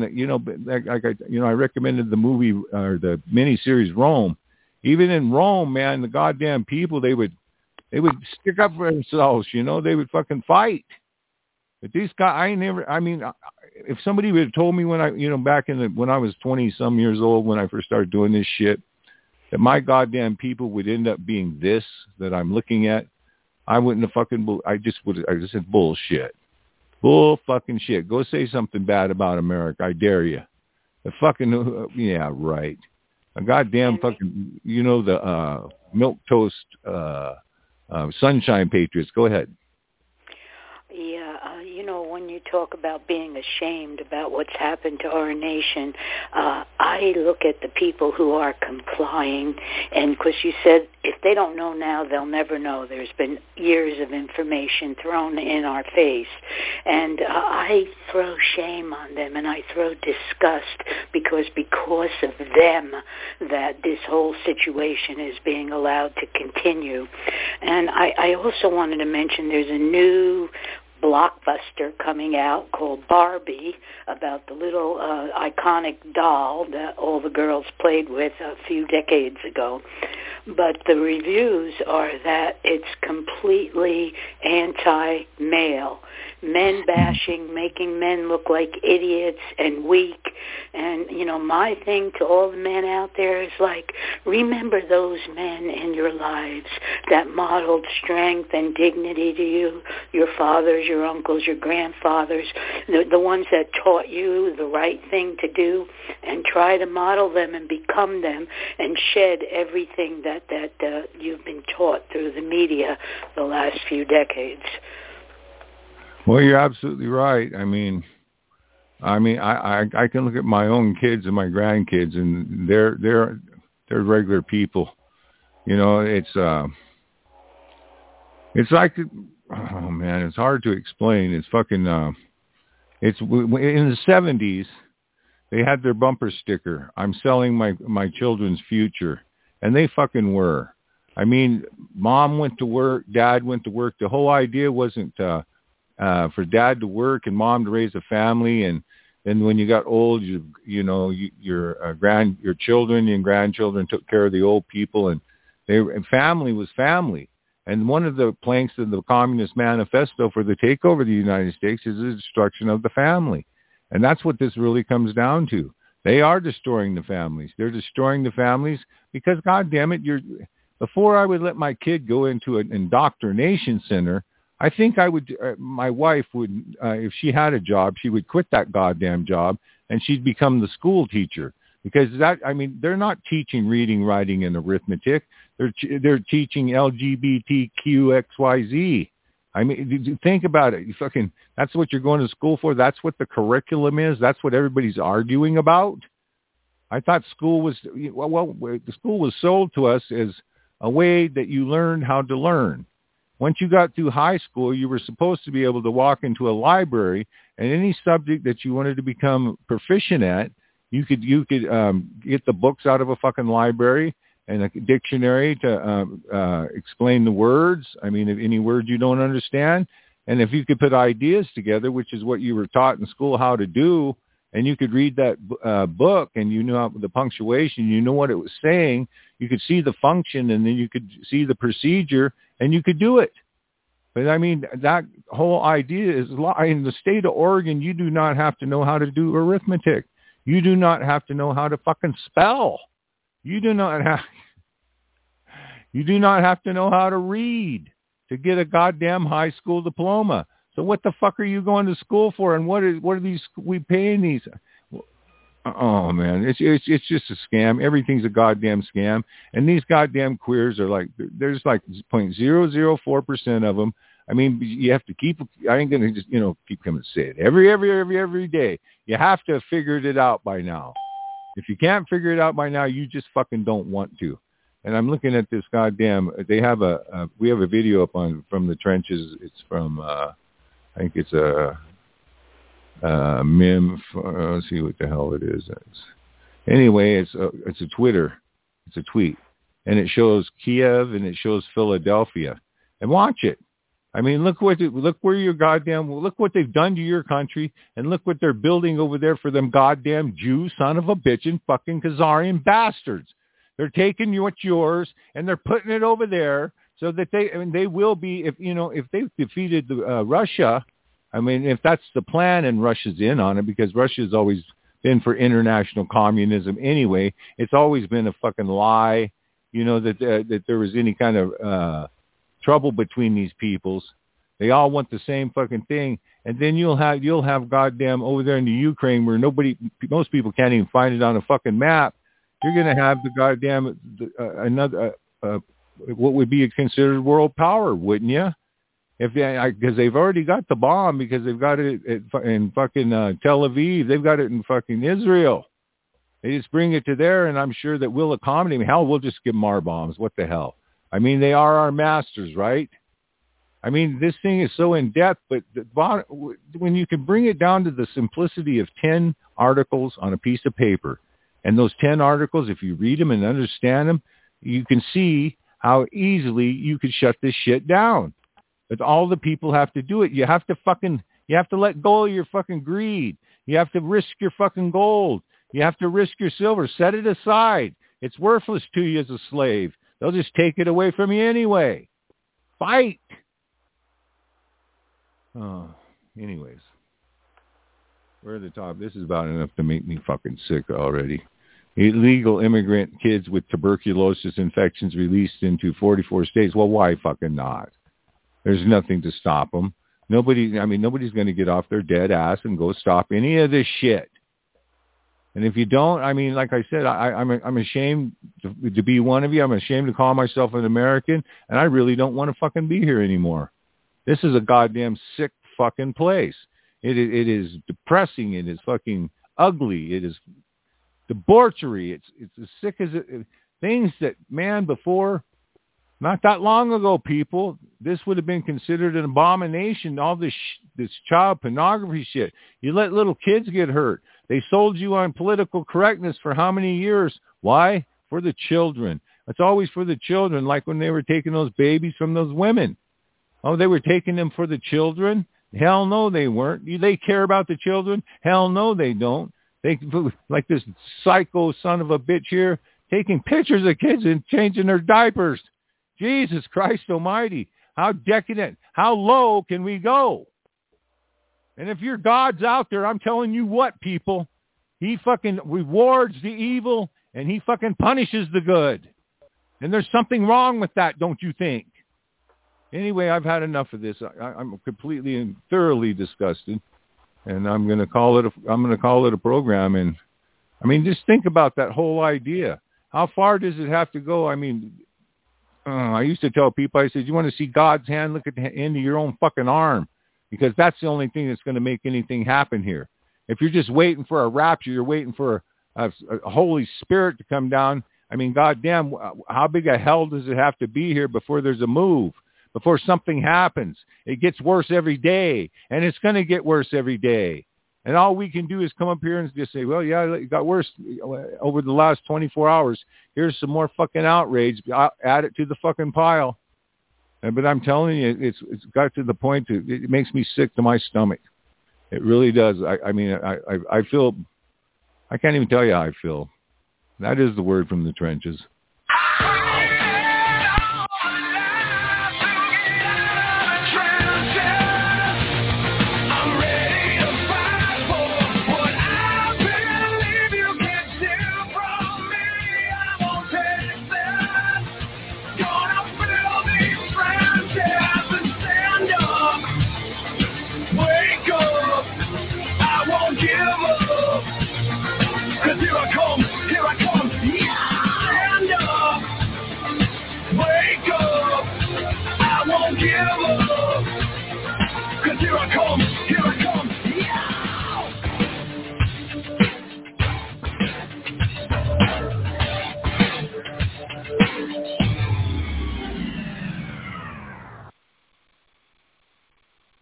Speaker 1: I recommended the movie or the miniseries Rome. Even in Rome, man, the goddamn people, they would stick up for themselves, they would fucking fight. But these guys, if somebody would have told me when I was 20 some years old, when I first started doing this shit, that my goddamn people would end up being this that I'm looking at, I wouldn't have fucking, I just said bullshit. Bull fucking shit. Go say something bad about America. I dare you. The fucking, yeah, right. A goddamn fucking, the milquetoast sunshine patriots. Go ahead.
Speaker 7: Yeah, when you talk about being ashamed about what's happened to our nation, I look at the people who are complying, and because you said if they don't know now, they'll never know. There's been years of information thrown in our face, and I throw shame on them, and I throw disgust because of them that this whole situation is being allowed to continue. And I also wanted to mention there's a new blockbuster coming out called Barbie, about the little iconic doll that all the girls played with a few decades ago. But the reviews are that it's completely anti-male, men bashing, making men look like idiots and weak. And, you know, my thing to all the men out there is like, remember those men in your lives that modeled strength and dignity to you, your fathers, your uncles, your grandfathers, the ones that taught you the right thing to do, and try to model them and become them and shed everything that you've been taught through the media the last few decades.
Speaker 1: Well, you're absolutely right. I mean, I can look at my own kids and my grandkids, and they're regular people. You know, it's like, oh man, it's hard to explain. It's fucking, it's in the 70s. They had their bumper sticker, "I'm selling my children's future," and they fucking were. I mean, mom went to work, dad went to work. The whole idea wasn't for dad to work and mom to raise a family, and then when you got old, your children and grandchildren took care of the old people, and family was family. And one of the planks of the Communist Manifesto for the takeover of the United States is the destruction of the family. And that's what this really comes down to. They are destroying the families. They're destroying the families because, God damn it, before I would let my kid go into an indoctrination center, I think I would, my wife would, if she had a job, she would quit that goddamn job and she'd become the school teacher. Because they're not teaching reading, writing, and arithmetic. They're teaching LGBTQXYZ. I mean, think about it. That's what you're going to school for. That's what the curriculum is. That's what everybody's arguing about. I thought school was, the school was sold to us as a way that you learned how to learn. Once you got through high school, you were supposed to be able to walk into a library, and any subject that you wanted to become proficient at, you could get the books out of a fucking library and a dictionary to explain the words. I mean, if any word you don't understand. And if you could put ideas together, which is what you were taught in school how to do, and you could read that book and you knew the punctuation, you know what it was saying, you could see the function, and then you could see the procedure, and you could do it. But I mean, that whole idea is, in the state of Oregon, you do not have to know how to do arithmetic. You do not have to know how to fucking spell. You do not have to know how to read to get a goddamn high school diploma. So what the fuck are you going to school for? And what are these, we paying these? Oh man, it's just a scam. Everything's a goddamn scam. And these goddamn queers are like, there's like 0.004% of them. I mean, you have to keep, I ain't going to just, keep coming to say it every day. You have to have figured it out by now. If you can't figure it out by now, you just fucking don't want to. And I'm looking at this goddamn, we have a video up from the trenches. It's from, I think it's a MIM, let's see what the hell it is. Anyway, it's a Twitter. It's a tweet. And it shows Kiev and it shows Philadelphia. And watch it. I mean, look what they've done to your country, and look what they're building over there for them goddamn Jew son of a bitch and fucking Khazarian bastards. They're taking what's yours and they're putting it over there so that they will be, if they've defeated Russia, I mean, if that's the plan and Russia's in on it, because Russia's always been for international communism anyway. It's always been a fucking lie, that there was any kind of trouble between these peoples. They all want the same fucking thing. And then you'll have goddamn over there in the Ukraine where most people can't even find it on a fucking map. You're going to have the goddamn another what would be considered world power, wouldn't you? Because they've already got the bomb, because they've got it in fucking Tel Aviv. They've got it in fucking Israel. They just bring it to there, and I'm sure that we'll accommodate them. Hell, we'll just give them our bombs. What the hell? I mean, they are our masters, right? I mean, this thing is so in-depth, but when you can bring it down to the simplicity of 10 articles on a piece of paper, and those 10 articles, if you read them and understand them, you can see how easily you could shut this shit down. But all the people have to do it. You have to let go of your fucking greed. You have to risk your fucking gold. You have to risk your silver. Set it aside. It's worthless to you as a slave. They'll just take it away from you anyway. Fight. Oh, anyways. We're at the top. This is about enough to make me fucking sick already. Illegal immigrant kids with tuberculosis infections released into 44 states. Well, why fucking not? There's nothing to stop them. Nobody's going to get off their dead ass and go stop any of this shit. And if you don't, like I said, I'm ashamed to be one of you. I'm ashamed to call myself an American, and I really don't want to fucking be here anymore. This is a goddamn sick fucking place. It is depressing. It is fucking ugly. It is debauchery. It's as sick as things that, man, before, not that long ago, people, this would have been considered an abomination. All this child pornography shit. You let little kids get hurt. They sold you on political correctness for how many years? Why? For the children. It's always for the children, like when they were taking those babies from those women. Oh, they were taking them for the children? Hell no, they weren't. They care about the children? Hell no, they don't. They, like this psycho son of a bitch here, taking pictures of kids and changing their diapers. Jesus Christ almighty. How decadent. How low can we go? And if your God's out there, I'm telling you what, people, he fucking rewards the evil and he fucking punishes the good. And there's something wrong with that, don't you think? Anyway, I've had enough of this. I'm completely and thoroughly disgusted, and I'm going to call it a program. And just think about that whole idea. How far does it have to go? I used to tell people, I said, you want to see God's hand? Look at the end of your own fucking arm, because that's the only thing that's going to make anything happen here. If you're just waiting for a rapture, you're waiting for a Holy Spirit to come down. Goddamn, how big a hell does it have to be here before there's a move? Before something happens? It gets worse every day, and it's going to get worse every day. And all we can do is come up here and just say, well, yeah, it got worse over the last 24 hours. Here's some more fucking outrage. Add it to the fucking pile. But I'm telling you, it's got to the point it makes me sick to my stomach. It really does. I feel, I can't even tell you how I feel. That is the word from the trenches.